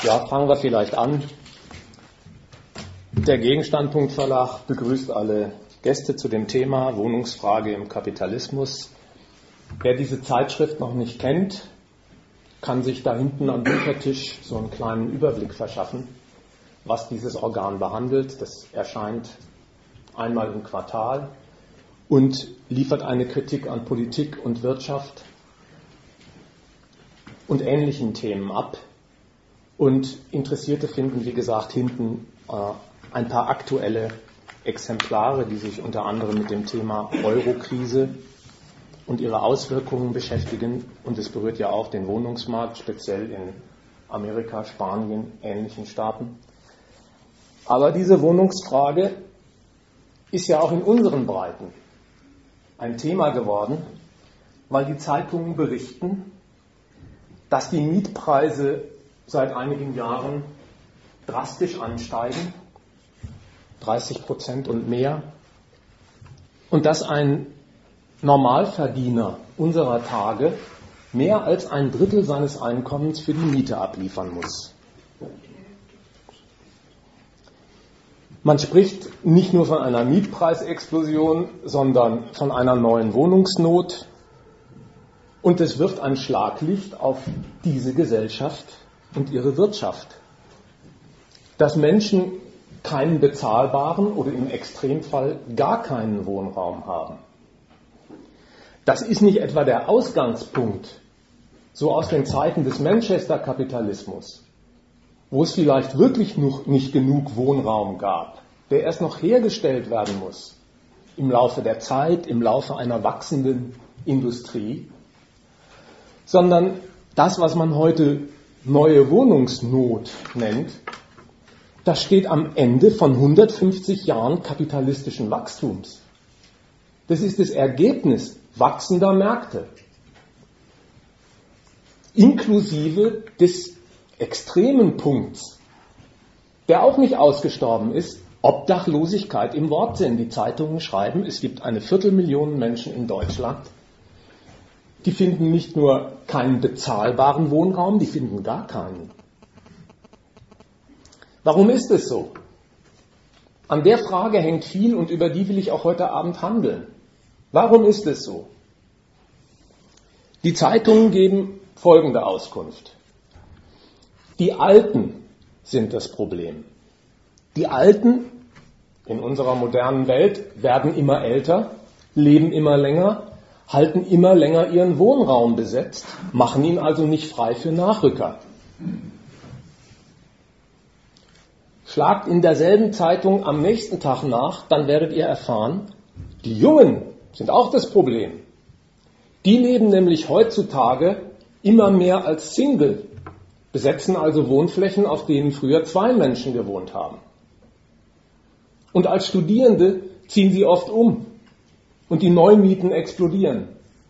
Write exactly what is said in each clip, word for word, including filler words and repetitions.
Ja, fangen wir vielleicht an. Der Gegenstandpunkt Verlag begrüßt alle Gäste zu dem Thema Wohnungsfrage im Kapitalismus. Wer diese Zeitschrift noch nicht kennt, kann sich da hinten am Büchertisch so einen kleinen Überblick verschaffen, was dieses Organ behandelt. Das erscheint einmal im Quartal und liefert eine Kritik an Politik und Wirtschaft und ähnlichen Themen ab. Und Interessierte finden, wie gesagt, hinten äh, ein paar aktuelle Exemplare, die sich unter anderem mit dem Thema Euro-Krise und ihre Auswirkungen beschäftigen. Und es berührt ja auch den Wohnungsmarkt, speziell in Amerika, Spanien, ähnlichen Staaten. Aber diese Wohnungsfrage ist ja auch in unseren Breiten ein Thema geworden, weil die Zeitungen berichten, dass die Mietpreise seit einigen Jahren drastisch ansteigen, dreißig Prozent und mehr, und dass ein Normalverdiener unserer Tage mehr als ein Drittel seines Einkommens für die Miete abliefern muss. Man spricht nicht nur von einer Mietpreisexplosion, sondern von einer neuen Wohnungsnot, und es wirft ein Schlaglicht auf diese Gesellschaft und ihre Wirtschaft. Dass Menschen keinen bezahlbaren oder im Extremfall gar keinen Wohnraum haben. Das ist nicht etwa der Ausgangspunkt, so aus den Zeiten des Manchester-Kapitalismus, wo es vielleicht wirklich noch nicht genug Wohnraum gab, der erst noch hergestellt werden muss, im Laufe der Zeit, im Laufe einer wachsenden Industrie, sondern das, was man heute neue Wohnungsnot nennt, das steht am Ende von hundertfünfzig Jahren kapitalistischen Wachstums. Das ist das Ergebnis wachsender Märkte, inklusive des extremen Punkts, der auch nicht ausgestorben ist, Obdachlosigkeit im Wortsinn. Die Zeitungen schreiben, es gibt eine Viertelmillion Menschen in Deutschland, die finden nicht nur keinen bezahlbaren Wohnraum, die finden gar keinen. Warum ist es so? An der Frage hängt viel und über die will ich auch heute Abend handeln. Warum ist es so? Die Zeitungen geben folgende Auskunft. Die Alten sind das Problem. Die Alten in unserer modernen Welt werden immer älter, leben immer länger, halten immer länger ihren Wohnraum besetzt, machen ihn also nicht frei für Nachrücker. Schlagt in derselben Zeitung am nächsten Tag nach, dann werdet ihr erfahren, die Jungen sind auch das Problem. Die leben nämlich heutzutage immer mehr als Single, besetzen also Wohnflächen, auf denen früher zwei Menschen gewohnt haben. Und als Studierende ziehen sie oft um und die Neumieten explodieren.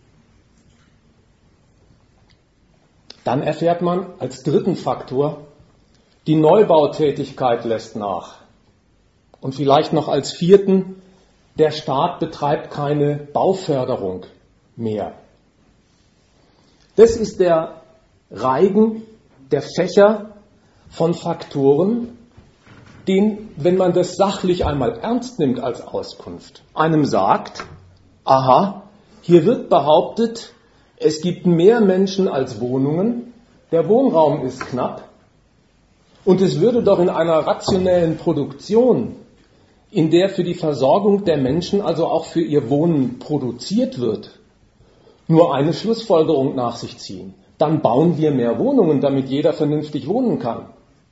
Dann erfährt man als dritten Faktor, die Neubautätigkeit lässt nach. Und vielleicht noch als vierten, der Staat betreibt keine Bauförderung mehr. Das ist der Reigen der Fächer von Faktoren, den, wenn man das sachlich einmal ernst nimmt als Auskunft, einem sagt, aha, hier wird behauptet, es gibt mehr Menschen als Wohnungen, der Wohnraum ist knapp, und es würde doch in einer rationellen Produktion, in der für die Versorgung der Menschen, also auch für ihr Wohnen produziert wird, nur eine Schlussfolgerung nach sich ziehen. Dann bauen wir mehr Wohnungen, damit jeder vernünftig wohnen kann.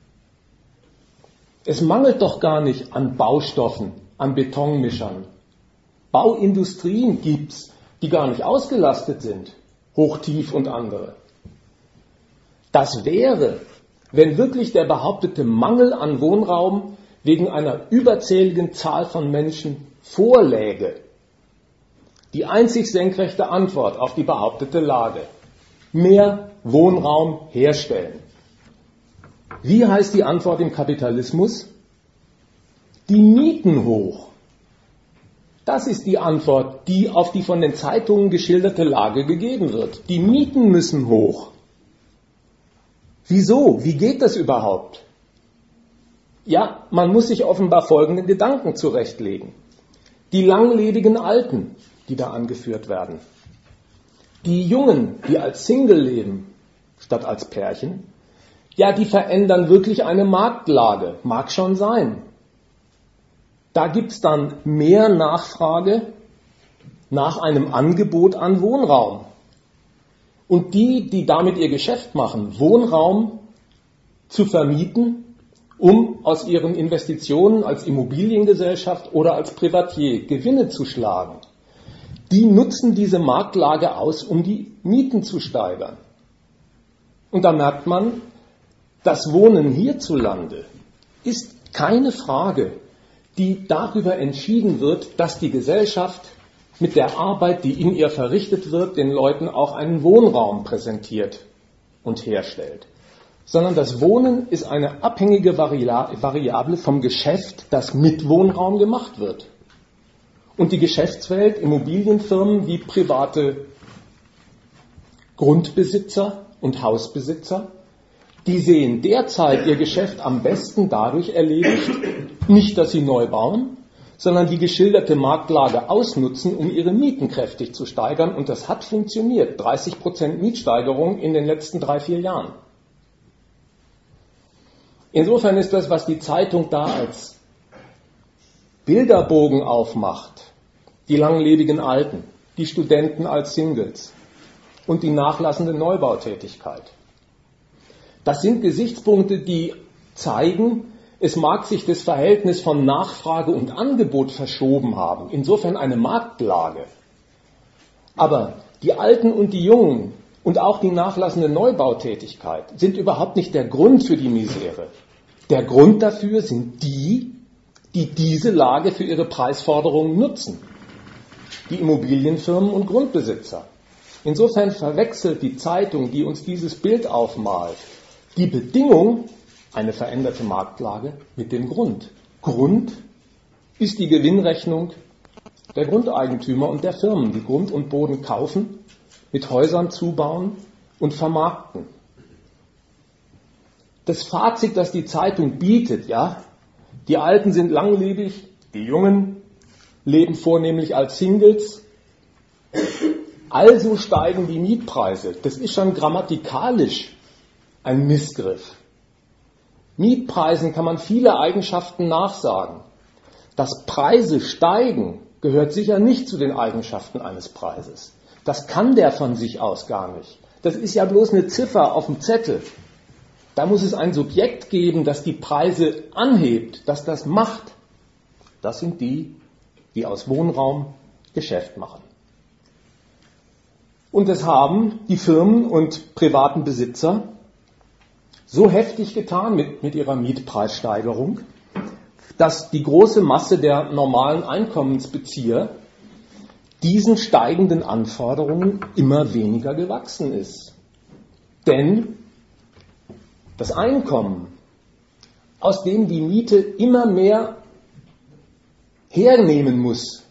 Es mangelt doch gar nicht an Baustoffen, an Betonmischern. Bauindustrien gibt's, die gar nicht ausgelastet sind, Hochtief und andere. Das wäre, wenn wirklich der behauptete Mangel an Wohnraum wegen einer überzähligen Zahl von Menschen vorläge, die einzig senkrechte Antwort auf die behauptete Lage. Mehr Wohnraum herstellen. Wie heißt die Antwort im Kapitalismus? Die Mieten hoch. Das ist die Antwort, die auf die von den Zeitungen geschilderte Lage gegeben wird. Die Mieten müssen hoch. Wieso? Wie geht das überhaupt? Ja, man muss sich offenbar folgende Gedanken zurechtlegen. Die langlebigen Alten, die da angeführt werden. Die Jungen, die als Single leben, statt als Pärchen, ja, die verändern wirklich eine Marktlage. Mag schon sein. Da gibt es dann mehr Nachfrage nach einem Angebot an Wohnraum. Und die, die damit ihr Geschäft machen, Wohnraum zu vermieten, um aus ihren Investitionen als Immobiliengesellschaft oder als Privatier Gewinne zu schlagen, die nutzen diese Marktlage aus, um die Mieten zu steigern. Und da merkt man, das Wohnen hierzulande ist keine Frage, die darüber entschieden wird, dass die Gesellschaft mit der Arbeit, die in ihr verrichtet wird, den Leuten auch einen Wohnraum präsentiert und herstellt. Sondern das Wohnen ist eine abhängige Variable vom Geschäft, das mit Wohnraum gemacht wird. Und die Geschäftswelt, Immobilienfirmen wie private Grundbesitzer und Hausbesitzer, die sehen derzeit ihr Geschäft am besten dadurch erledigt, nicht, dass sie neu bauen, sondern die geschilderte Marktlage ausnutzen, um ihre Mieten kräftig zu steigern. Und das hat funktioniert. dreißig Prozent Mietsteigerung in den letzten drei, vier Jahren. Insofern ist das, was die Zeitung da als Bilderbogen aufmacht, die langlebigen Alten, die Studenten als Singles und die nachlassende Neubautätigkeit. Das sind Gesichtspunkte, die zeigen, es mag sich das Verhältnis von Nachfrage und Angebot verschoben haben, insofern eine Marktlage. Aber die Alten und die Jungen und auch die nachlassende Neubautätigkeit sind überhaupt nicht der Grund für die Misere. Der Grund dafür sind die, die diese Lage für ihre Preisforderungen nutzen. Die Immobilienfirmen und Grundbesitzer. Insofern verwechselt die Zeitung, die uns dieses Bild aufmalt, die Bedingung, eine veränderte Marktlage, mit dem Grund. Grund ist die Gewinnrechnung der Grundeigentümer und der Firmen, die Grund und Boden kaufen, mit Häusern zubauen und vermarkten. Das Fazit, das die Zeitung bietet, ja, die Alten sind langlebig, die Jungen leben vornehmlich als Singles, also steigen die Mietpreise. Das ist schon grammatikalisch ein Missgriff. Mietpreisen kann man viele Eigenschaften nachsagen. Dass Preise steigen, gehört sicher nicht zu den Eigenschaften eines Preises. Das kann der von sich aus gar nicht. Das ist ja bloß eine Ziffer auf dem Zettel. Da muss es ein Subjekt geben, das die Preise anhebt, das das macht. Das sind die, die aus Wohnraum Geschäft machen. Und das haben die Firmen und privaten Besitzer so heftig getan mit, mit ihrer Mietpreissteigerung, dass die große Masse der normalen Einkommensbezieher diesen steigenden Anforderungen immer weniger gewachsen ist. Denn das Einkommen, aus dem die Miete immer mehr hernehmen muss,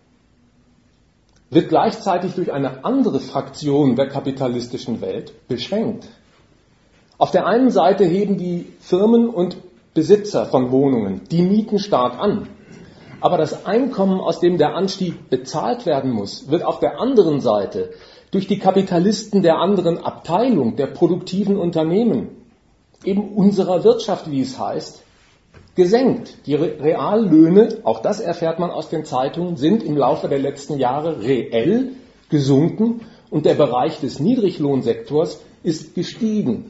wird gleichzeitig durch eine andere Fraktion der kapitalistischen Welt beschränkt. Auf der einen Seite heben die Firmen und Besitzer von Wohnungen die Mieten stark an. Aber das Einkommen, aus dem der Anstieg bezahlt werden muss, wird auf der anderen Seite durch die Kapitalisten der anderen Abteilung, der produktiven Unternehmen, eben unserer Wirtschaft, wie es heißt, gesenkt. Die Reallöhne, auch das erfährt man aus den Zeitungen, sind im Laufe der letzten Jahre reell gesunken und der Bereich des Niedriglohnsektors ist gestiegen.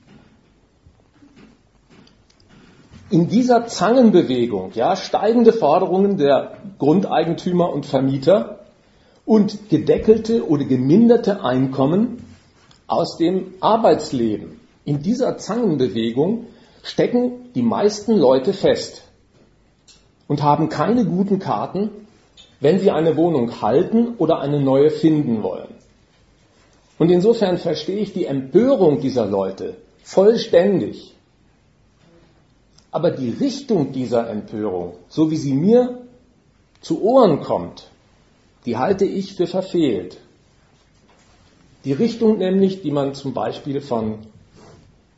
In dieser Zangenbewegung, ja, steigende Forderungen der Grundeigentümer und Vermieter und gedeckelte oder geminderte Einkommen aus dem Arbeitsleben. In dieser Zangenbewegung stecken die meisten Leute fest und haben keine guten Karten, wenn sie eine Wohnung halten oder eine neue finden wollen. Und insofern verstehe ich die Empörung dieser Leute vollständig. Aber die Richtung dieser Empörung, so wie sie mir zu Ohren kommt, die halte ich für verfehlt. Die Richtung nämlich, die man zum Beispiel von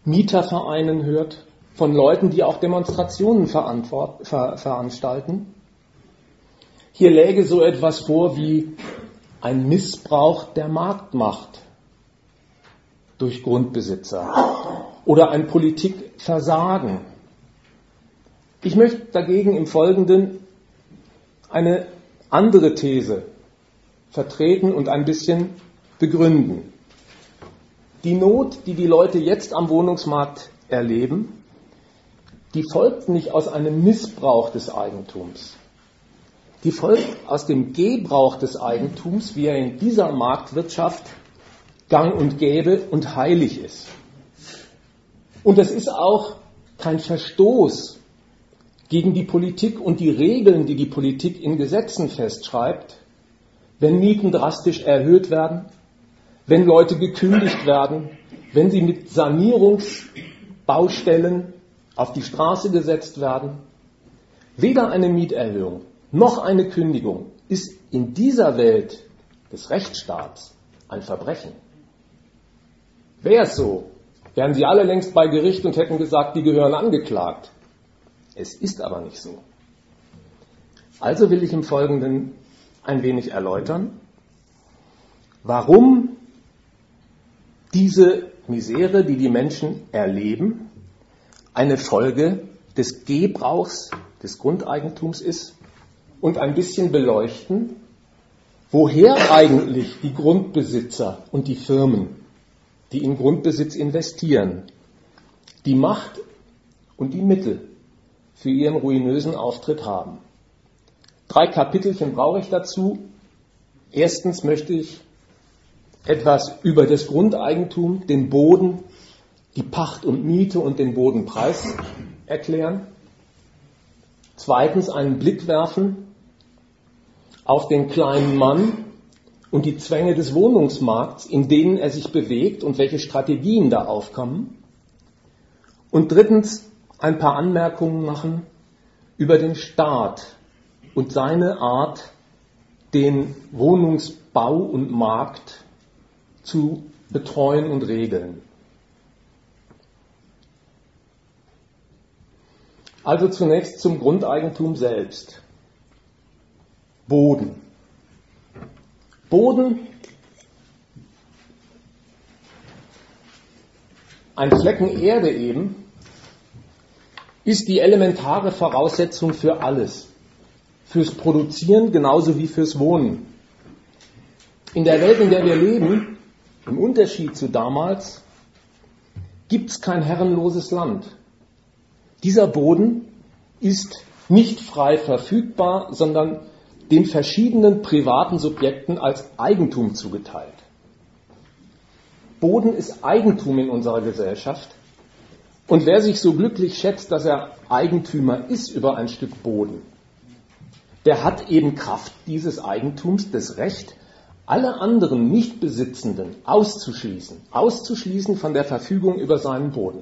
Mietervereinen hört, von Leuten, die auch Demonstrationen verantwort- ver- veranstalten. Hier läge so etwas vor wie ein Missbrauch der Marktmacht durch Grundbesitzer oder ein Politikversagen. Ich möchte dagegen im Folgenden eine andere These vertreten und ein bisschen begründen. Die Not, die die Leute jetzt am Wohnungsmarkt erleben, die folgt nicht aus einem Missbrauch des Eigentums. Die folgt aus dem Gebrauch des Eigentums, wie er in dieser Marktwirtschaft gang und gäbe und heilig ist. Und es ist auch kein Verstoß gegen die Politik und die Regeln, die die Politik in Gesetzen festschreibt, wenn Mieten drastisch erhöht werden, wenn Leute gekündigt werden, wenn sie mit Sanierungsbaustellen auf die Straße gesetzt werden. Weder eine Mieterhöhung noch eine Kündigung ist in dieser Welt des Rechtsstaats ein Verbrechen. Wäre es so, wären sie alle längst bei Gericht und hätten gesagt, die gehören angeklagt. Es ist aber nicht so. Also will ich im Folgenden ein wenig erläutern, warum diese Misere, die die Menschen erleben, eine Folge des Gebrauchs des Grundeigentums ist und ein bisschen beleuchten, woher eigentlich die Grundbesitzer und die Firmen, die in Grundbesitz investieren, die Macht und die Mittel für ihren ruinösen Auftritt haben. Drei Kapitelchen brauche ich dazu. Erstens möchte ich etwas über das Grundeigentum, den Boden, die Pacht und Miete und den Bodenpreis erklären. Zweitens einen Blick werfen auf den kleinen Mann und die Zwänge des Wohnungsmarkts, in denen er sich bewegt und welche Strategien da aufkommen. Und drittens ein paar Anmerkungen machen über den Staat und seine Art, den Wohnungsbau und Markt zu betreuen und regeln. Also zunächst zum Grundeigentum selbst. Boden. Boden, ein Flecken Erde eben, ist die elementare Voraussetzung für alles. Fürs Produzieren genauso wie fürs Wohnen. In der Welt, in der wir leben, im Unterschied zu damals, gibt es kein herrenloses Land. Dieser Boden ist nicht frei verfügbar, sondern den verschiedenen privaten Subjekten als Eigentum zugeteilt. Boden ist Eigentum in unserer Gesellschaft. Und wer sich so glücklich schätzt, dass er Eigentümer ist über ein Stück Boden, der hat eben Kraft dieses Eigentums das Recht, alle anderen Nichtbesitzenden auszuschließen, auszuschließen von der Verfügung über seinen Boden.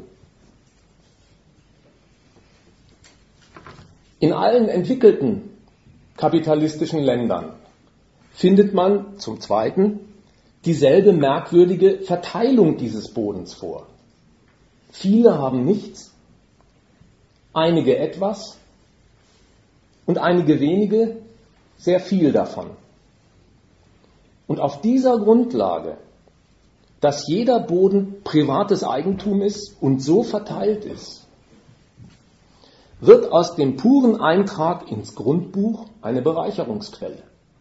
In allen entwickelten kapitalistischen Ländern findet man zum Zweiten dieselbe merkwürdige Verteilung dieses Bodens vor. Viele haben nichts, einige etwas und einige wenige sehr viel davon. Und auf dieser Grundlage, dass jeder Boden privates Eigentum ist und so verteilt ist, wird aus dem puren Eintrag ins Grundbuch eine Bereicherungsquelle.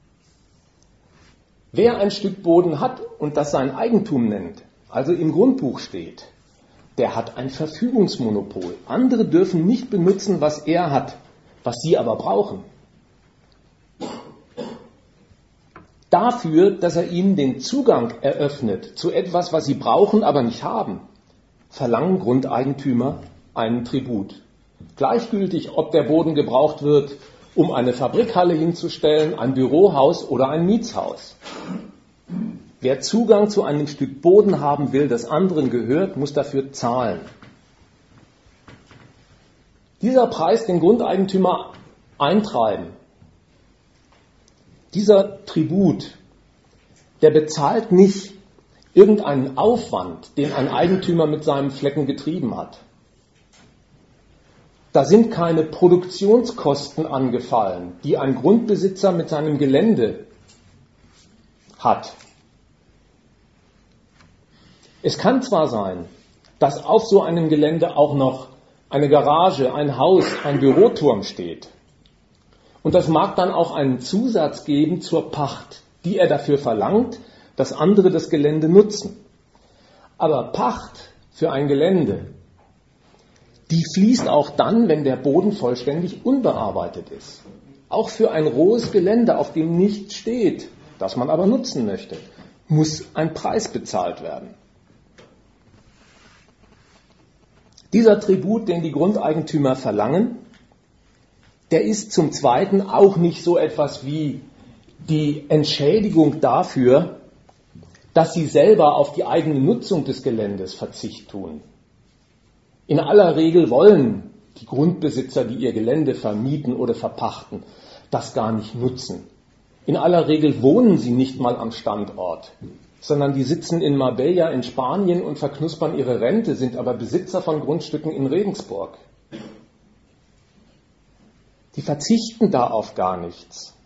Wer ein Stück Boden hat und das sein Eigentum nennt, also im Grundbuch steht, der hat ein Verfügungsmonopol. Andere dürfen nicht benutzen, was er hat, was sie aber brauchen. Dafür, dass er ihnen den Zugang eröffnet zu etwas, was sie brauchen, aber nicht haben, verlangen Grundeigentümer einen Tribut. Gleichgültig, ob der Boden gebraucht wird, um eine Fabrikhalle hinzustellen, ein Bürohaus oder ein Mietshaus. Wer Zugang zu einem Stück Boden haben will, das anderen gehört, muss dafür zahlen. Dieser Preis, den Grundeigentümer eintreiben, dieser Tribut, der bezahlt nicht irgendeinen Aufwand, den ein Eigentümer mit seinem Flecken getrieben hat. Da sind keine Produktionskosten angefallen, die ein Grundbesitzer mit seinem Gelände hat. Es kann zwar sein, dass auf so einem Gelände auch noch eine Garage, ein Haus, ein Büroturm steht. Und das mag dann auch einen Zusatz geben zur Pacht, die er dafür verlangt, dass andere das Gelände nutzen. Aber Pacht für ein Gelände, die fließt auch dann, wenn der Boden vollständig unbearbeitet ist. Auch für ein rohes Gelände, auf dem nichts steht, das man aber nutzen möchte, muss ein Preis bezahlt werden. Dieser Tribut, den die Grundeigentümer verlangen, der ist zum Zweiten auch nicht so etwas wie die Entschädigung dafür, dass sie selber auf die eigene Nutzung des Geländes Verzicht tun. In aller Regel wollen die Grundbesitzer, die ihr Gelände vermieten oder verpachten, das gar nicht nutzen. In aller Regel wohnen sie nicht mal am Standort, sondern die sitzen in Marbella in Spanien und verknuspern ihre Rente, sind aber Besitzer von Grundstücken in Regensburg. Die verzichten da auf gar nichts.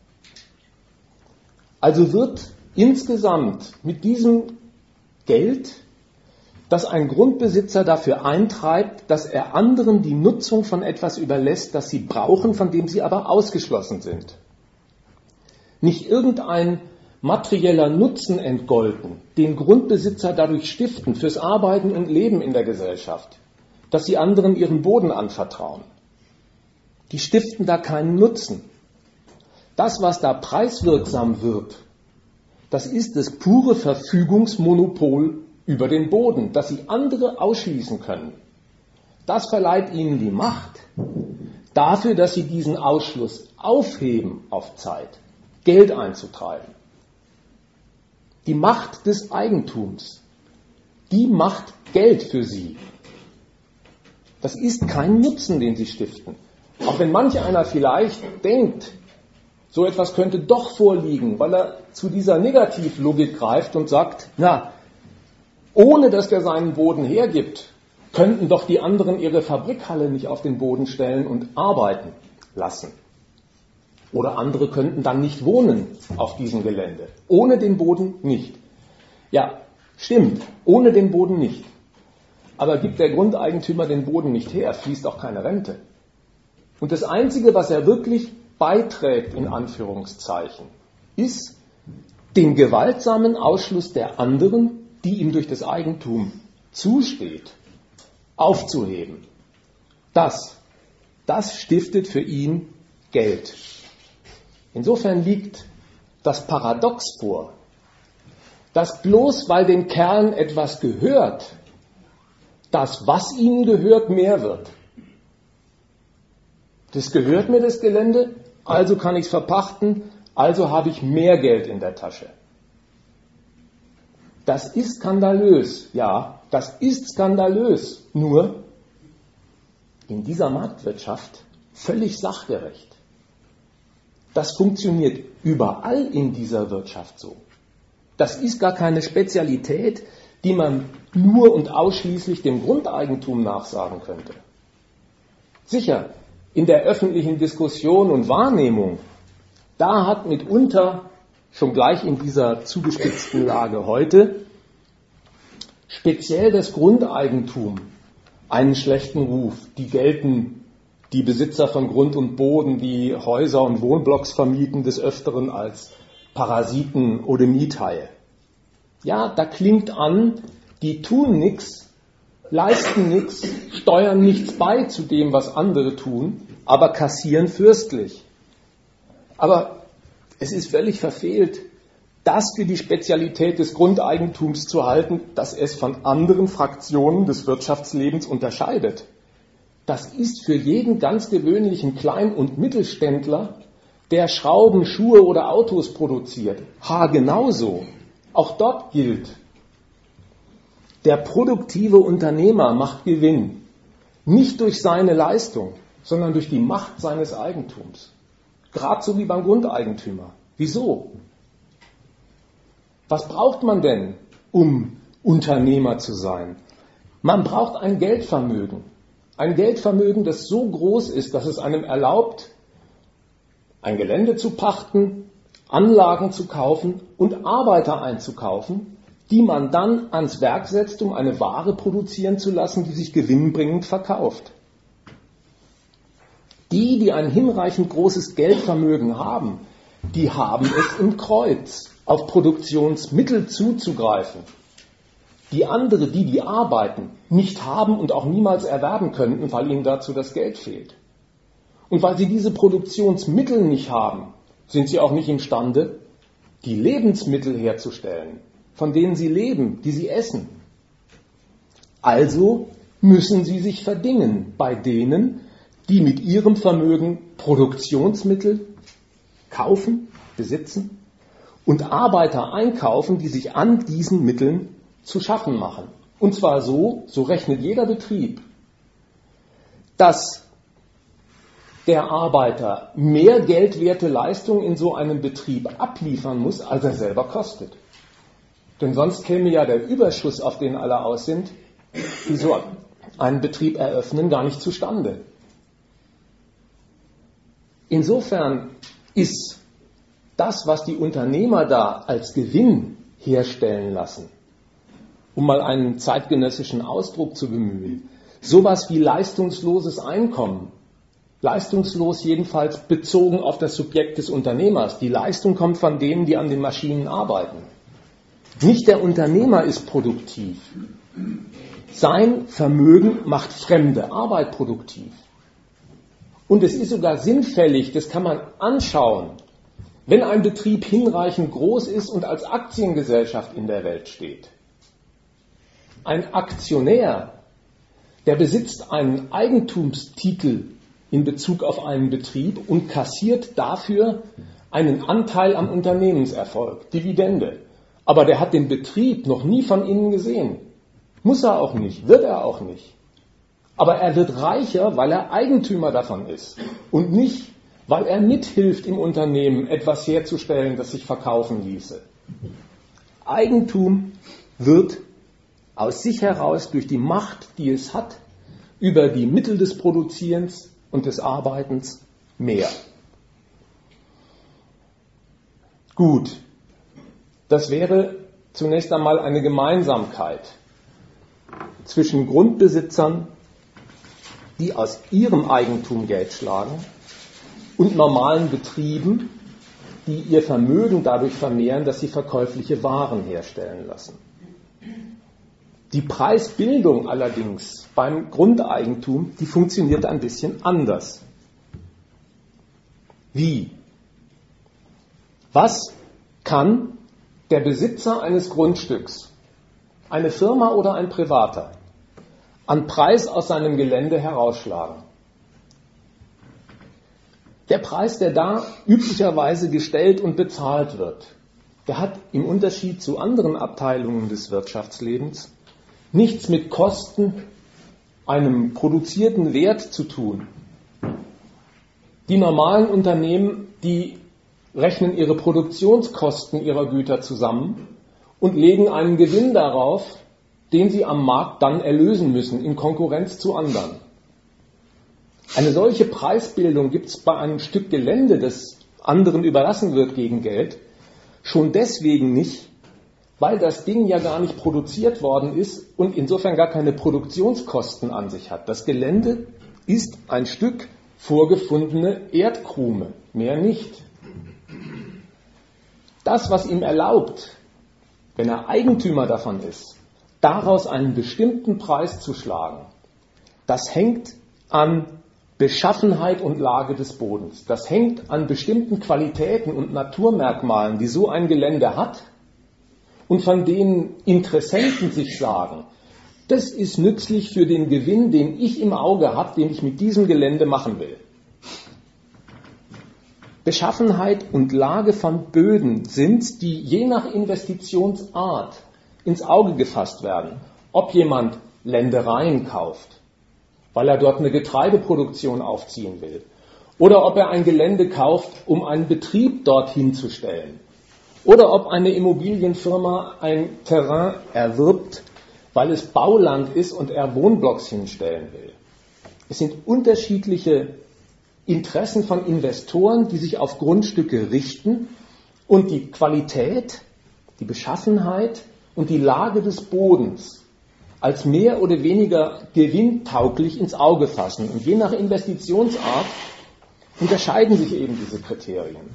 Also wird insgesamt mit diesem Geld, das ein Grundbesitzer dafür eintreibt, dass er anderen die Nutzung von etwas überlässt, das sie brauchen, von dem sie aber ausgeschlossen sind, nicht irgendein materieller Nutzen entgolten, den Grundbesitzer dadurch stiften fürs Arbeiten und Leben in der Gesellschaft, dass sie anderen ihren Boden anvertrauen. Die stiften da keinen Nutzen. Das, was da preiswirksam wird, das ist das pure Verfügungsmonopol über den Boden, dass sie andere ausschließen können. Das verleiht ihnen die Macht dafür, dass sie diesen Ausschluss aufheben auf Zeit, Geld einzutreiben. Die Macht des Eigentums, die macht Geld für sie. Das ist kein Nutzen, den sie stiften. Auch wenn manch einer vielleicht denkt, so etwas könnte doch vorliegen, weil er zu dieser Negativlogik greift und sagt, na, ohne dass der seinen Boden hergibt, könnten doch die anderen ihre Fabrikhalle nicht auf den Boden stellen und arbeiten lassen. Oder andere könnten dann nicht wohnen auf diesem Gelände. Ohne den Boden nicht. Ja, stimmt, ohne den Boden nicht. Aber gibt der Grundeigentümer den Boden nicht her, fließt auch keine Rente. Und das Einzige, was er wirklich beiträgt, in Anführungszeichen, ist den gewaltsamen Ausschluss der anderen, die ihm durch das Eigentum zusteht, aufzuheben. Das, das stiftet für ihn Geld. Insofern liegt das Paradox vor, dass bloß weil den Kerlen etwas gehört, das, was ihnen gehört, mehr wird. Das gehört mir, das Gelände, also kann ich es verpachten, also habe ich mehr Geld in der Tasche. Das ist skandalös, ja, das ist skandalös, nur in dieser Marktwirtschaft völlig sachgerecht. Das funktioniert überall in dieser Wirtschaft so. Das ist gar keine Spezialität, die man nur und ausschließlich dem Grundeigentum nachsagen könnte. Sicher, in der öffentlichen Diskussion und Wahrnehmung, da hat mitunter, schon gleich in dieser zugespitzten Lage heute, speziell das Grundeigentum einen schlechten Ruf. Die gelten die Besitzer von Grund und Boden, die Häuser und Wohnblocks vermieten, des Öfteren als Parasiten oder Miethaie. Ja, da klingt an, die tun nichts, leisten nichts, steuern nichts bei zu dem, was andere tun, aber kassieren fürstlich. Aber es ist völlig verfehlt, das für die Spezialität des Grundeigentums zu halten, dass es von anderen Fraktionen des Wirtschaftslebens unterscheidet. Das ist für jeden ganz gewöhnlichen Klein- und Mittelständler, der Schrauben, Schuhe oder Autos produziert, haargenauso. Auch dort gilt, der produktive Unternehmer macht Gewinn, nicht durch seine Leistung, sondern durch die Macht seines Eigentums. Gerade so wie beim Grundeigentümer. Wieso? Was braucht man denn, um Unternehmer zu sein. Man braucht ein Geldvermögen. Ein Geldvermögen, das so groß ist, dass es einem erlaubt, ein Gelände zu pachten, Anlagen zu kaufen und Arbeiter einzukaufen, die man dann ans Werk setzt, um eine Ware produzieren zu lassen, die sich gewinnbringend verkauft. Die, die ein hinreichend großes Geldvermögen haben, die haben es im Kreuz, auf Produktionsmittel zuzugreifen, die andere, die, die arbeiten, nicht haben und auch niemals erwerben könnten, weil ihnen dazu das Geld fehlt. Und weil sie diese Produktionsmittel nicht haben, sind sie auch nicht imstande, die Lebensmittel herzustellen, von denen sie leben, die sie essen. Also müssen sie sich verdingen bei denen, die mit ihrem Vermögen Produktionsmittel kaufen, besitzen und Arbeiter einkaufen, die sich an diesen Mitteln zu schaffen machen. Und zwar so, so rechnet jeder Betrieb, dass der Arbeiter mehr geldwerte Leistung in so einem Betrieb abliefern muss, als er selber kostet. Denn sonst käme ja der Überschuss, auf den alle aus sind, die so einen Betrieb eröffnen, gar nicht zustande. Insofern ist das, was die Unternehmer da als Gewinn herstellen lassen, um mal einen zeitgenössischen Ausdruck zu bemühen, sowas wie leistungsloses Einkommen. Leistungslos jedenfalls bezogen auf das Subjekt des Unternehmers. Die Leistung kommt von denen, die an den Maschinen arbeiten. Nicht der Unternehmer ist produktiv. Sein Vermögen macht fremde Arbeit produktiv. Und es ist sogar sinnfällig, das kann man anschauen, wenn ein Betrieb hinreichend groß ist und als Aktiengesellschaft in der Welt steht. Ein Aktionär, der besitzt einen Eigentumstitel in Bezug auf einen Betrieb und kassiert dafür einen Anteil am Unternehmenserfolg, Dividende. Aber der hat den Betrieb noch nie von innen gesehen. Muss er auch nicht, wird er auch nicht. Aber er wird reicher, weil er Eigentümer davon ist und nicht, weil er mithilft im Unternehmen, etwas herzustellen, das sich verkaufen ließe. Eigentum wird aus sich heraus durch die Macht, die es hat, über die Mittel des Produzierens und des Arbeitens mehr. Gut, das wäre zunächst einmal eine Gemeinsamkeit zwischen Grundbesitzern, die aus ihrem Eigentum Geld schlagen, und normalen Betrieben, die ihr Vermögen dadurch vermehren, dass sie verkäufliche Waren herstellen lassen. Die Preisbildung allerdings beim Grundeigentum, die funktioniert ein bisschen anders. Wie? Was kann der Besitzer eines Grundstücks, eine Firma oder ein Privater, an Preis aus seinem Gelände herausschlagen? Der Preis, der da üblicherweise gestellt und bezahlt wird, der hat im Unterschied zu anderen Abteilungen des Wirtschaftslebens nichts mit Kosten, einem produzierten Wert zu tun. Die normalen Unternehmen, die rechnen ihre Produktionskosten ihrer Güter zusammen und legen einen Gewinn darauf, den sie am Markt dann erlösen müssen, in Konkurrenz zu anderen. Eine solche Preisbildung gibt es bei einem Stück Gelände, das anderen überlassen wird gegen Geld, schon deswegen nicht, weil das Ding ja gar nicht produziert worden ist und insofern gar keine Produktionskosten an sich hat. Das Gelände ist ein Stück vorgefundene Erdkrume, mehr nicht. Das, was ihm erlaubt, wenn er Eigentümer davon ist, daraus einen bestimmten Preis zu schlagen, das hängt an Beschaffenheit und Lage des Bodens. Das hängt an bestimmten Qualitäten und Naturmerkmalen, die so ein Gelände hat und von denen Interessenten sich sagen, das ist nützlich für den Gewinn, den ich im Auge habe, den ich mit diesem Gelände machen will. Beschaffenheit und Lage von Böden sind, die je nach Investitionsart ins Auge gefasst werden. Ob jemand Ländereien kauft, weil er dort eine Getreideproduktion aufziehen will, oder ob er ein Gelände kauft, um einen Betrieb dorthin zu stellen, oder ob eine Immobilienfirma ein Terrain erwirbt, weil es Bauland ist und er Wohnblocks hinstellen will. Es sind unterschiedliche Interessen von Investoren, die sich auf Grundstücke richten und die Qualität, die Beschaffenheit und die Lage des Bodens als mehr oder weniger gewinntauglich ins Auge fassen. Und je nach Investitionsart unterscheiden sich eben diese Kriterien.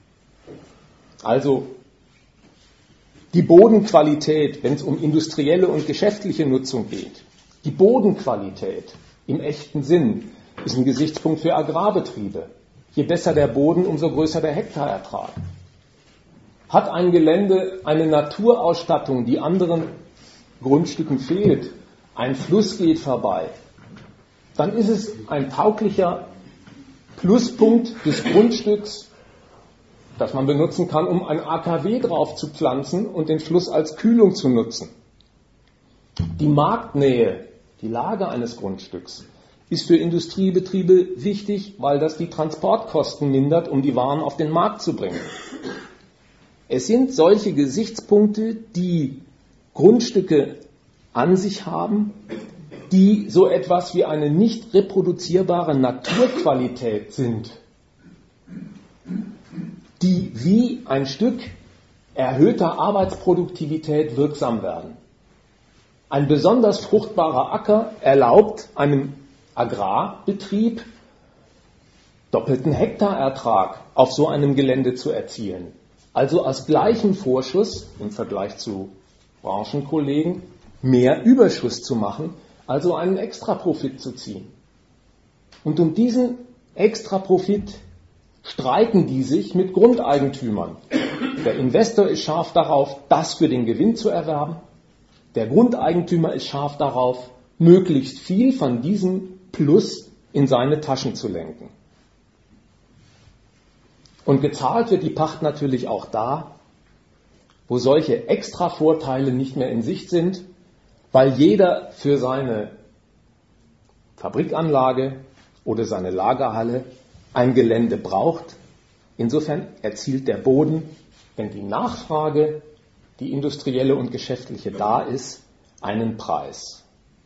Also die Bodenqualität, wenn es um industrielle und geschäftliche Nutzung geht, die Bodenqualität im echten Sinn ist ein Gesichtspunkt für Agrarbetriebe. Je besser der Boden, umso größer der Hektarertrag. Hat ein Gelände eine Naturausstattung, die anderen Grundstücken fehlt, ein Fluss geht vorbei, dann ist es ein tauglicher Pluspunkt des Grundstücks, das man benutzen kann, um ein A K W drauf zu pflanzen und den Fluss als Kühlung zu nutzen. Die Marktnähe, die Lage eines Grundstücks, ist für Industriebetriebe wichtig, weil das die Transportkosten mindert, um die Waren auf den Markt zu bringen. Es sind solche Gesichtspunkte, die Grundstücke an sich haben, die so etwas wie eine nicht reproduzierbare Naturqualität sind, die wie ein Stück erhöhter Arbeitsproduktivität wirksam werden. Ein besonders fruchtbarer Acker erlaubt einem Agrarbetrieb doppelten Hektarertrag auf so einem Gelände zu erzielen. Also aus gleichem Vorschuss im Vergleich zu Branchenkollegen mehr Überschuss zu machen, also einen Extraprofit zu ziehen. Und um diesen Extraprofit streiten die sich mit Grundeigentümern. Der Investor ist scharf darauf, das für den Gewinn zu erwerben. Der Grundeigentümer ist scharf darauf, möglichst viel von diesem Plus in seine Taschen zu lenken. Und gezahlt wird die Pacht natürlich auch da, wo solche Extravorteile nicht mehr in Sicht sind, weil jeder für seine Fabrikanlage oder seine Lagerhalle ein Gelände braucht. Insofern erzielt der Boden, wenn die Nachfrage, die industrielle und geschäftliche da ist, einen Preis.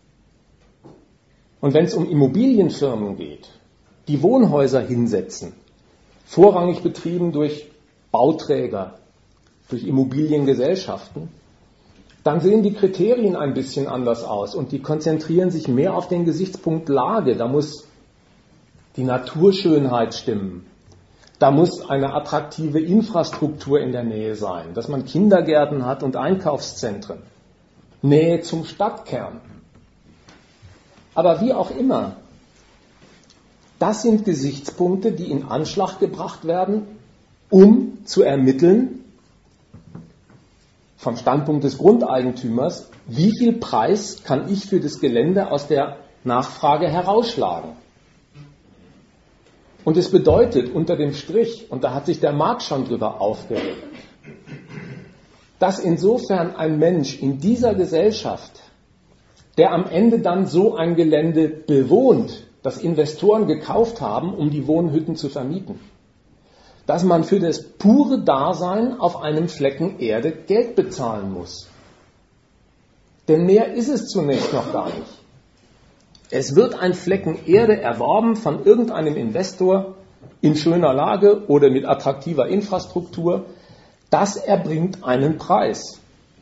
Und wenn es um Immobilienfirmen geht, die Wohnhäuser hinsetzen, vorrangig betrieben durch Bauträger, durch Immobiliengesellschaften, dann sehen die Kriterien ein bisschen anders aus und die konzentrieren sich mehr auf den Gesichtspunkt Lage. Da muss die Naturschönheit stimmen. Da muss eine attraktive Infrastruktur in der Nähe sein, dass man Kindergärten hat und Einkaufszentren. Nähe zum Stadtkern. Aber wie auch immer, das sind Gesichtspunkte, die in Anschlag gebracht werden, um zu ermitteln, vom Standpunkt des Grundeigentümers, wie viel Preis kann ich für das Gelände aus der Nachfrage herausschlagen. Und es bedeutet unter dem Strich, und da hat sich der Markt schon drüber aufgeregt, dass insofern ein Mensch in dieser Gesellschaft, der am Ende dann so ein Gelände bewohnt, das Investoren gekauft haben, um die Wohnhütten zu vermieten, dass man für das pure Dasein auf einem Flecken Erde Geld bezahlen muss. Denn mehr ist es zunächst noch gar nicht. Es wird ein Flecken Erde erworben von irgendeinem Investor in schöner Lage oder mit attraktiver Infrastruktur. Das erbringt einen Preis.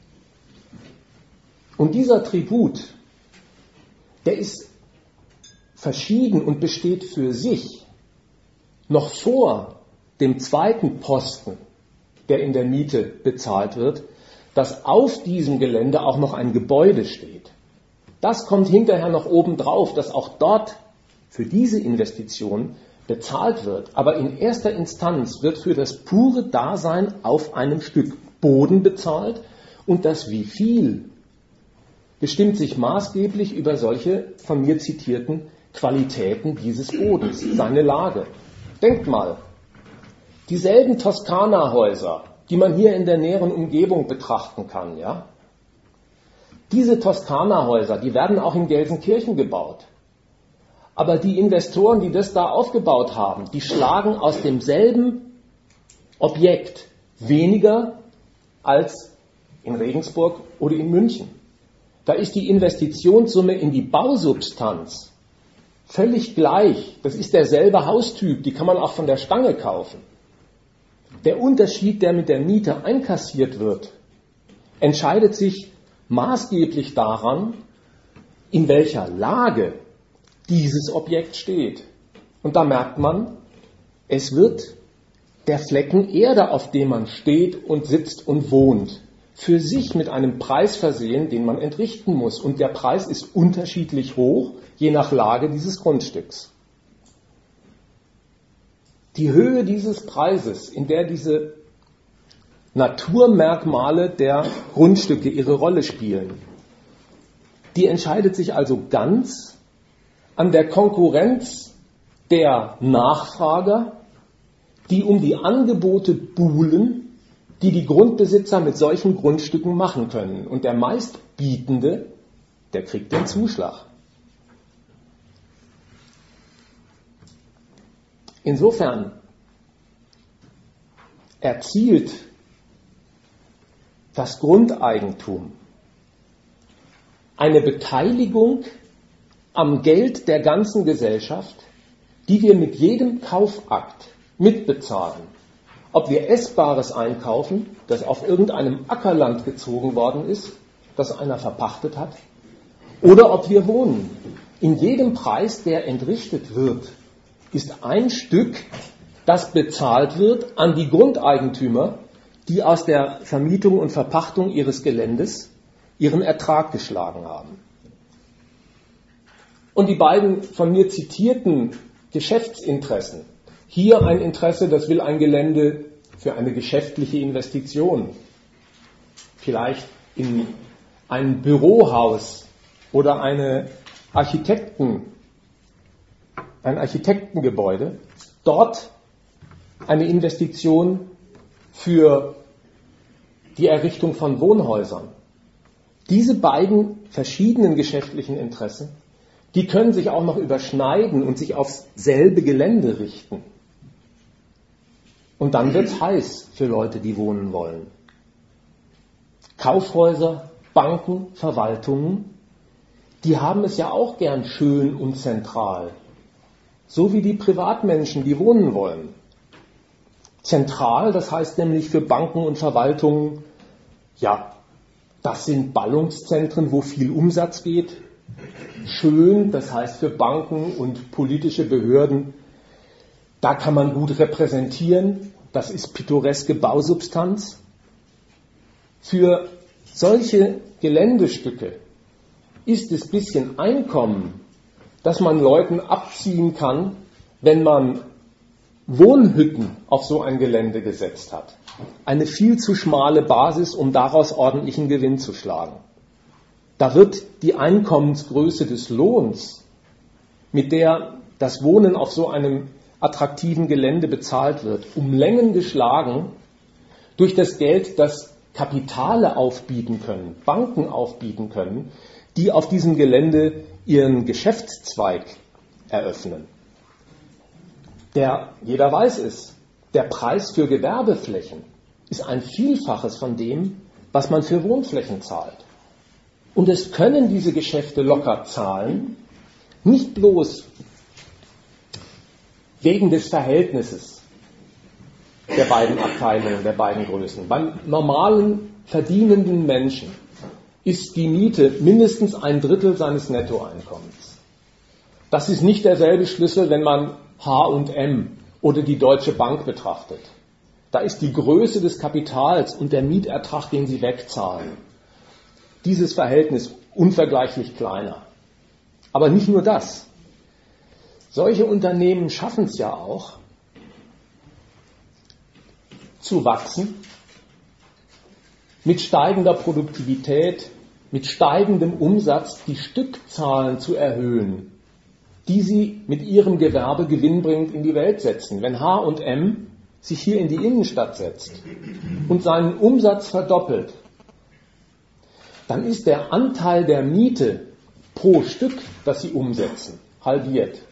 Und dieser Tribut, der ist verschieden und besteht für sich noch vor dem zweiten Posten, der in der Miete bezahlt wird, dass auf diesem Gelände auch noch ein Gebäude steht. Das kommt hinterher noch oben drauf, dass auch dort für diese Investition bezahlt wird. Aber in erster Instanz wird für das pure Dasein auf einem Stück Boden bezahlt und das wie viel bestimmt sich maßgeblich über solche von mir zitierten Qualitäten dieses Bodens, seine Lage. Denkt mal, dieselben Toskana-Häuser, die man hier in der näheren Umgebung betrachten kann, ja? Diese Toskana-Häuser, die werden auch in Gelsenkirchen gebaut. Aber die Investoren, die das da aufgebaut haben, die schlagen aus demselben Objekt weniger als in Regensburg oder in München. Da ist die Investitionssumme in die Bausubstanz völlig gleich. Das ist derselbe Haustyp, die kann man auch von der Stange kaufen. Der Unterschied, der mit der Miete einkassiert wird, entscheidet sich maßgeblich daran, in welcher Lage dieses Objekt steht. Und da merkt man, es wird der Flecken Erde, auf dem man steht und sitzt und wohnt, für sich mit einem Preis versehen, den man entrichten muss. Und der Preis ist unterschiedlich hoch, je nach Lage dieses Grundstücks. Die Höhe dieses Preises, in der diese Naturmerkmale der Grundstücke ihre Rolle spielen, die entscheidet sich also ganz an der Konkurrenz der Nachfrager, die um die Angebote buhlen, die die Grundbesitzer mit solchen Grundstücken machen können. Und der Meistbietende, der kriegt den Zuschlag. Insofern erzielt das Grundeigentum eine Beteiligung am Geld der ganzen Gesellschaft, die wir mit jedem Kaufakt mitbezahlen. Ob wir Essbares einkaufen, das auf irgendeinem Ackerland gezogen worden ist, das einer verpachtet hat, oder ob wir wohnen. In jedem Preis, der entrichtet wird, ist ein Stück, das bezahlt wird an die Grundeigentümer, die aus der Vermietung und Verpachtung ihres Geländes ihren Ertrag geschlagen haben. Und die beiden von mir zitierten Geschäftsinteressen, hier ein Interesse, das will ein Gelände für eine geschäftliche Investition, vielleicht in ein Bürohaus oder eine Architekten, ein Architektengebäude, dort eine Investition für die Errichtung von Wohnhäusern. Diese beiden verschiedenen geschäftlichen Interessen, die können sich auch noch überschneiden und sich aufs selbe Gelände richten. Und dann wird es heiß für Leute, die wohnen wollen. Kaufhäuser, Banken, Verwaltungen, die haben es ja auch gern schön und zentral. So wie die Privatmenschen, die wohnen wollen. Zentral, das heißt nämlich für Banken und Verwaltungen, ja, das sind Ballungszentren, wo viel Umsatz geht. Schön, das heißt für Banken und politische Behörden, da kann man gut repräsentieren, das ist pittoreske Bausubstanz. Für solche Geländestücke ist es bisschen Einkommen, das man Leuten abziehen kann, wenn man Wohnhütten auf so ein Gelände gesetzt hat. Eine viel zu schmale Basis, um daraus ordentlichen Gewinn zu schlagen. Da wird die Einkommensgröße des Lohns, mit der das Wohnen auf so einem attraktiven Gelände bezahlt wird, um Längen geschlagen durch das Geld, das Kapitale aufbieten können, Banken aufbieten können, die auf diesem Gelände ihren Geschäftszweig eröffnen. Der, jeder weiß es, der Preis für Gewerbeflächen ist ein Vielfaches von dem, was man für Wohnflächen zahlt. Und es können diese Geschäfte locker zahlen, nicht bloß wegen des Verhältnisses der beiden Abteilungen, der beiden Größen. Beim normalen verdienenden Menschen ist die Miete mindestens ein Drittel seines Nettoeinkommens. Das ist nicht derselbe Schlüssel, wenn man H und M oder die Deutsche Bank betrachtet. Da ist die Größe des Kapitals und der Mietertrag, den sie wegzahlen, dieses Verhältnis unvergleichlich kleiner. Aber nicht nur das. Solche Unternehmen schaffen es ja auch, zu wachsen, mit steigender Produktivität, mit steigendem Umsatz die Stückzahlen zu erhöhen, die sie mit ihrem Gewerbe gewinnbringend in die Welt setzen. Wenn H und M sich hier in die Innenstadt setzt und seinen Umsatz verdoppelt, dann ist der Anteil der Miete pro Stück, das sie umsetzen, halbiert.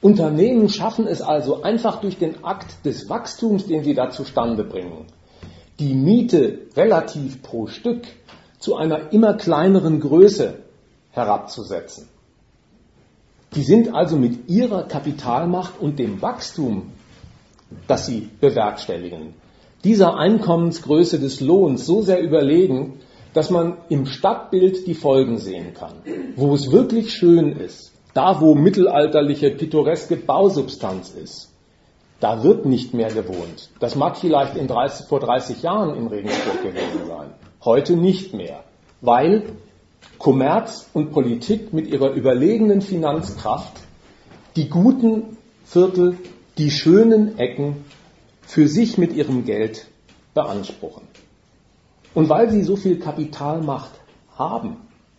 Unternehmen schaffen es also einfach durch den Akt des Wachstums, den sie da zustande bringen, die Miete relativ pro Stück zu einer immer kleineren Größe herabzusetzen. Die sind also mit ihrer Kapitalmacht und dem Wachstum, das sie bewerkstelligen, dieser Einkommensgröße des Lohns so sehr überlegen, dass man im Stadtbild die Folgen sehen kann. Wo es wirklich schön ist, da wo mittelalterliche, pittoreske Bausubstanz ist, da wird nicht mehr gewohnt. Das mag vielleicht in dreißig, vor dreißig Jahren in Regensburg gewesen sein. Heute nicht mehr, weil Kommerz und Politik mit ihrer überlegenen Finanzkraft die guten Viertel, die schönen Ecken für sich mit ihrem Geld beanspruchen. Und weil sie so viel Kapitalmacht haben,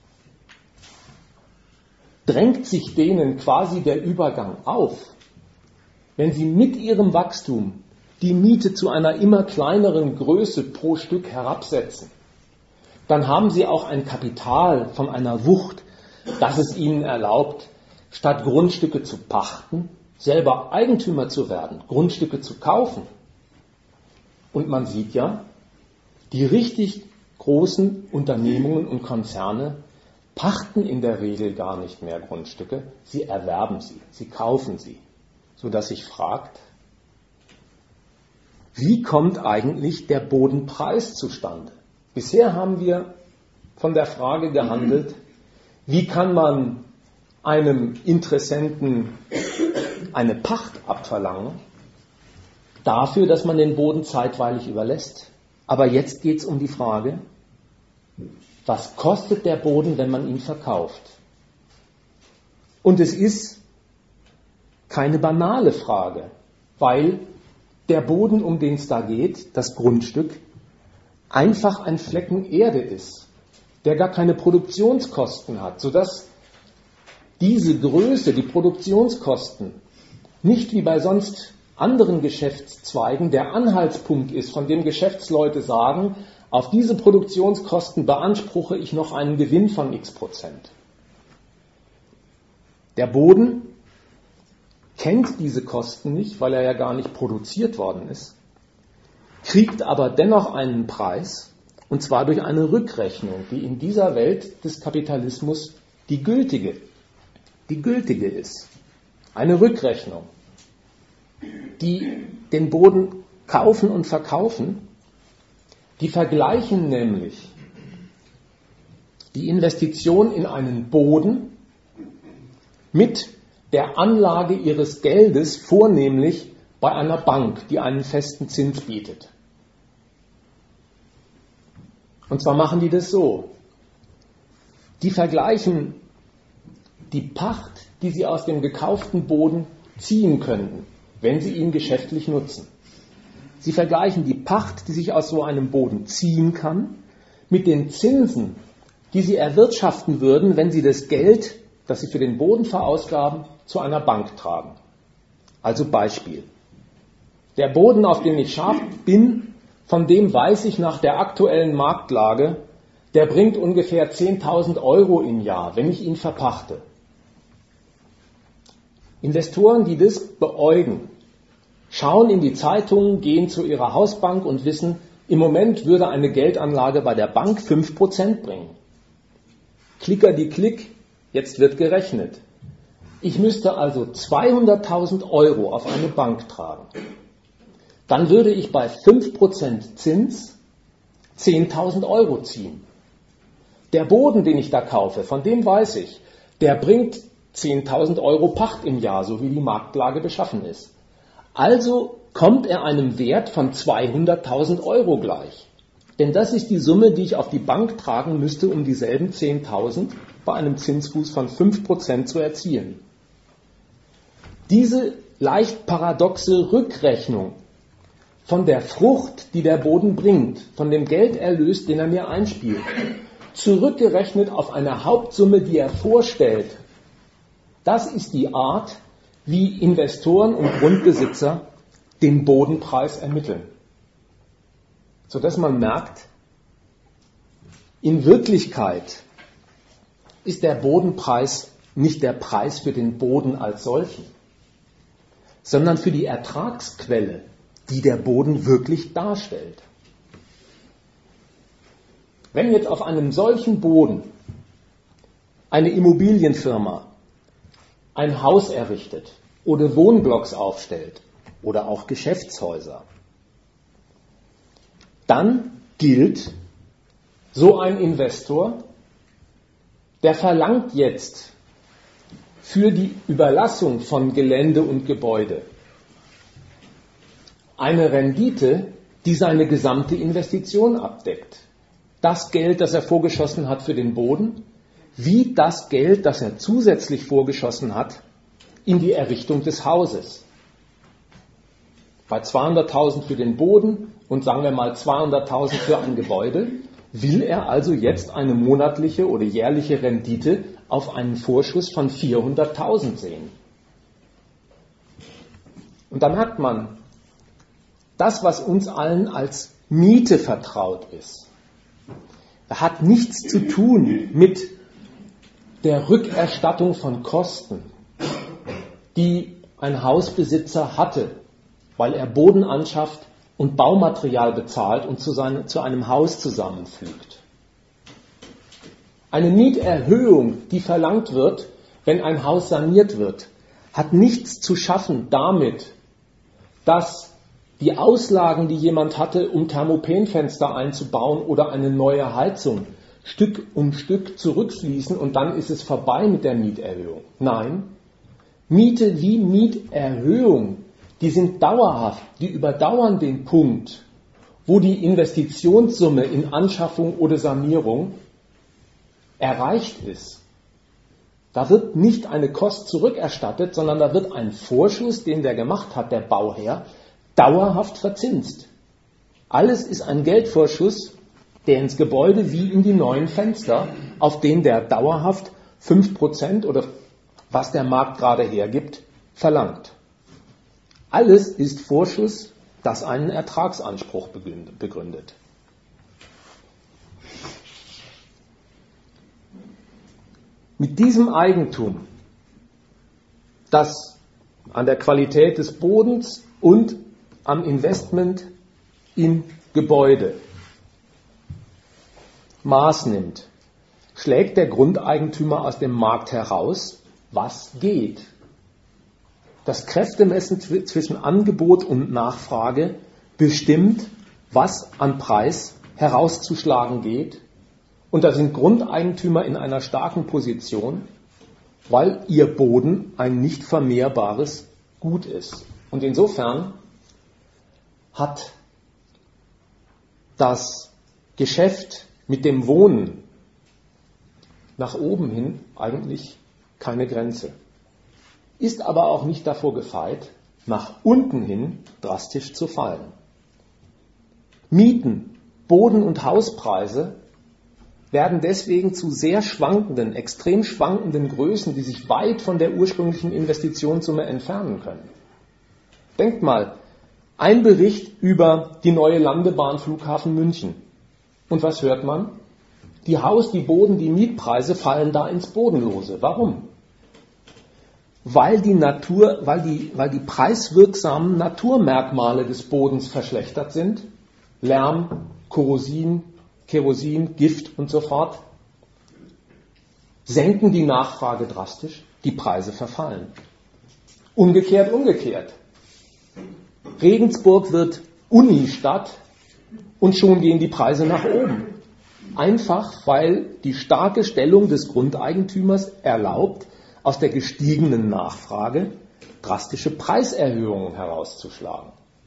drängt sich denen quasi der Übergang auf. Wenn sie mit ihrem Wachstum die Miete zu einer immer kleineren Größe pro Stück herabsetzen, dann haben sie auch ein Kapital von einer Wucht, das es ihnen erlaubt, statt Grundstücke zu pachten, selber Eigentümer zu werden, Grundstücke zu kaufen. Und man sieht ja, die richtig großen Unternehmungen und Konzerne pachten in der Regel gar nicht mehr Grundstücke, sie erwerben sie, sie kaufen sie, sodass sich fragt, wie kommt eigentlich der Bodenpreis zustande? Bisher haben wir von der Frage gehandelt, wie kann man einem Interessenten eine Pacht abverlangen, dafür, dass man den Boden zeitweilig überlässt. Aber jetzt geht es um die Frage, was kostet der Boden, wenn man ihn verkauft? Und es ist keine banale Frage, weil der Boden, um den es da geht, das Grundstück, einfach ein Flecken Erde ist, der gar keine Produktionskosten hat, sodass diese Größe, die Produktionskosten, nicht wie bei sonst anderen Geschäftszweigen der Anhaltspunkt ist, von dem Geschäftsleute sagen, auf diese Produktionskosten beanspruche ich noch einen Gewinn von x Prozent. Der Boden kennt diese Kosten nicht, weil er ja gar nicht produziert worden ist, kriegt aber dennoch einen Preis, und zwar durch eine Rückrechnung, die in dieser Welt des Kapitalismus die gültige, die gültige ist. Eine Rückrechnung, die den Boden kaufen und verkaufen, die vergleichen nämlich die Investition in einen Boden mit der Anlage ihres Geldes, vornehmlich bei einer Bank, die einen festen Zins bietet. Und zwar machen die das so. Die vergleichen die Pacht, die sie aus dem gekauften Boden ziehen könnten, wenn sie ihn geschäftlich nutzen. Sie vergleichen die Pacht, die sich aus so einem Boden ziehen kann, mit den Zinsen, die sie erwirtschaften würden, wenn sie das Geld, das sie für den Boden verausgaben, zu einer Bank tragen. Also Beispiel. Der Boden, auf den ich scharf bin, von dem weiß ich nach der aktuellen Marktlage, der bringt ungefähr zehntausend Euro im Jahr, wenn ich ihn verpachte. Investoren, die das beäugen, schauen in die Zeitungen, gehen zu ihrer Hausbank und wissen, im Moment würde eine Geldanlage bei der Bank fünf Prozent bringen. Klicker die Klick, jetzt wird gerechnet. Ich müsste also zweihunderttausend Euro auf eine Bank tragen. Dann würde ich bei fünf Prozent Zins zehntausend Euro ziehen. Der Boden, den ich da kaufe, von dem weiß ich, der bringt zehntausend Euro Pacht im Jahr, so wie die Marktlage beschaffen ist. Also kommt er einem Wert von zweihunderttausend Euro gleich. Denn das ist die Summe, die ich auf die Bank tragen müsste, um dieselben zehntausend bei einem Zinsfuß von fünf Prozent zu erzielen. Diese leicht paradoxe Rückrechnung von der Frucht, die der Boden bringt, von dem Gelderlös, den er mir einspielt, zurückgerechnet auf eine Hauptsumme, die er vorstellt, das ist die Art, wie Investoren und Grundbesitzer den Bodenpreis ermitteln. Sodass man merkt, in Wirklichkeit ist der Bodenpreis nicht der Preis für den Boden als solchen, sondern für die Ertragsquelle, die der Boden wirklich darstellt. Wenn jetzt auf einem solchen Boden eine Immobilienfirma ein Haus errichtet oder Wohnblocks aufstellt oder auch Geschäftshäuser, dann gilt, so ein Investor, der verlangt jetzt für die Überlassung von Gelände und Gebäude eine Rendite, die seine gesamte Investition abdeckt. Das Geld, das er vorgeschossen hat für den Boden, wie das Geld, das er zusätzlich vorgeschossen hat in die Errichtung des Hauses. Bei zweihunderttausend für den Boden und sagen wir mal zweihunderttausend für ein Gebäude, will er also jetzt eine monatliche oder jährliche Rendite auf einen Vorschuss von vierhunderttausend sehen. Und da merkt man, das, was uns allen als Miete vertraut ist, hat nichts zu tun mit der Rückerstattung von Kosten, die ein Hausbesitzer hatte, weil er Boden anschafft und Baumaterial bezahlt und zu, seine, zu einem Haus zusammenfügt. Eine Mieterhöhung, die verlangt wird, wenn ein Haus saniert wird, hat nichts zu schaffen damit, dass die Auslagen, die jemand hatte, um Thermopenfenster einzubauen oder eine neue Heizung, Stück um Stück zurückfließen und dann ist es vorbei mit der Mieterhöhung. Nein, Miete wie Mieterhöhung, die sind dauerhaft, die überdauern den Punkt, wo die Investitionssumme in Anschaffung oder Sanierung erreicht ist. Da wird nicht eine Kost zurückerstattet, sondern da wird ein Vorschuss, den der gemacht hat, der Bauherr, dauerhaft verzinst. Alles ist ein Geldvorschuss, der ins Gebäude wie in die neuen Fenster, auf den der dauerhaft fünf Prozent oder was der Markt gerade hergibt, verlangt. Alles ist Vorschuss, das einen Ertragsanspruch begründet. Mit diesem Eigentum, das an der Qualität des Bodens und am Investment in Gebäude Maß nimmt, schlägt der Grundeigentümer aus dem Markt heraus, was geht. Das Kräftemessen zwischen Angebot und Nachfrage bestimmt, was an Preis herauszuschlagen geht. Und da sind Grundeigentümer in einer starken Position, weil ihr Boden ein nicht vermehrbares Gut ist. Und insofern hat das Geschäft mit dem Wohnen nach oben hin eigentlich keine Grenze. Ist aber auch nicht davor gefeit, nach unten hin drastisch zu fallen. Mieten, Boden- und Hauspreise werden deswegen zu sehr schwankenden, extrem schwankenden Größen, die sich weit von der ursprünglichen Investitionssumme entfernen können. Denkt mal, ein Bericht über die neue Landebahn Flughafen München. Und was hört man? Die Haus-, die Boden-, die Mietpreise fallen da ins Bodenlose. Warum? Weil die Natur, weil die, weil die preiswirksamen Naturmerkmale des Bodens verschlechtert sind. Lärm, Korrosin, Kerosin, Gift und so fort. Senken die Nachfrage drastisch, die Preise verfallen. Umgekehrt, umgekehrt. Regensburg wird Unistadt und schon gehen die Preise nach oben. Einfach, weil die starke Stellung des Grundeigentümers erlaubt, aus der gestiegenen Nachfrage drastische Preiserhöhungen herauszuschlagen.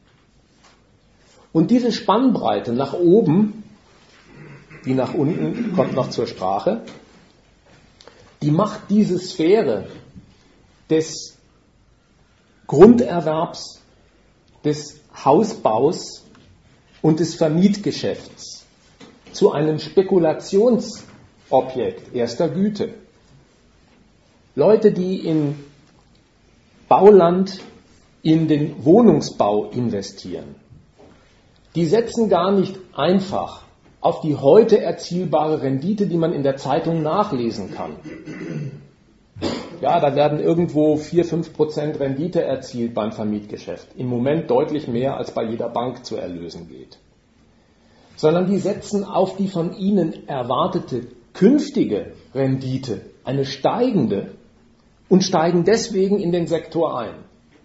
Und diese Spannbreite nach oben, die nach unten kommt noch zur Sprache, die macht diese Sphäre des Grunderwerbs, des Hausbaus und des Vermietgeschäfts zu einem Spekulationsobjekt erster Güte. Leute, die in Bauland, in den Wohnungsbau investieren, die setzen gar nicht einfach auf die heute erzielbare Rendite, die man in der Zeitung nachlesen kann. Ja, da werden irgendwo vier bis fünf Prozent Rendite erzielt beim Vermietgeschäft. Im Moment deutlich mehr, als bei jeder Bank zu erlösen geht. sondern die setzen auf die von ihnen erwartete künftige Rendite, eine steigende, und steigen deswegen in den Sektor ein.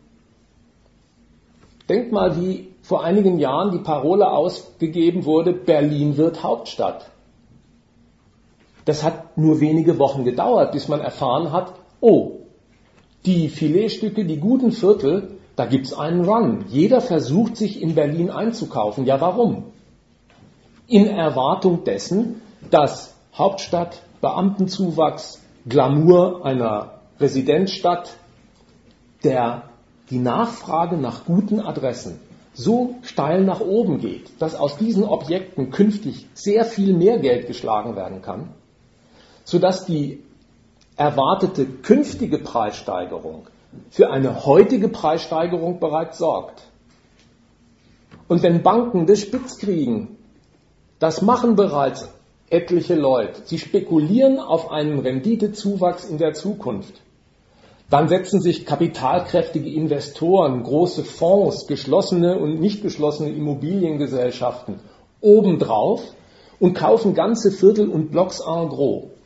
Denkt mal, wie vor einigen Jahren die Parole ausgegeben wurde, Berlin wird Hauptstadt. Das hat nur wenige Wochen gedauert, bis man erfahren hat, oh, die Filetstücke, die guten Viertel, da gibt's einen Run. Jeder versucht, sich in Berlin einzukaufen. Ja, warum? In Erwartung dessen, dass Hauptstadt, Beamtenzuwachs, Glamour einer Residenzstadt, der die Nachfrage nach guten Adressen so steil nach oben geht, dass aus diesen Objekten künftig sehr viel mehr Geld geschlagen werden kann, sodass die erwartete künftige Preissteigerung für eine heutige Preissteigerung bereits sorgt. Und wenn Banken das spitz kriegen, das machen bereits etliche Leute, sie spekulieren auf einen Renditezuwachs in der Zukunft, dann setzen sich kapitalkräftige Investoren, große Fonds, geschlossene und nicht geschlossene Immobiliengesellschaften obendrauf und kaufen ganze Viertel und Blocks en gros.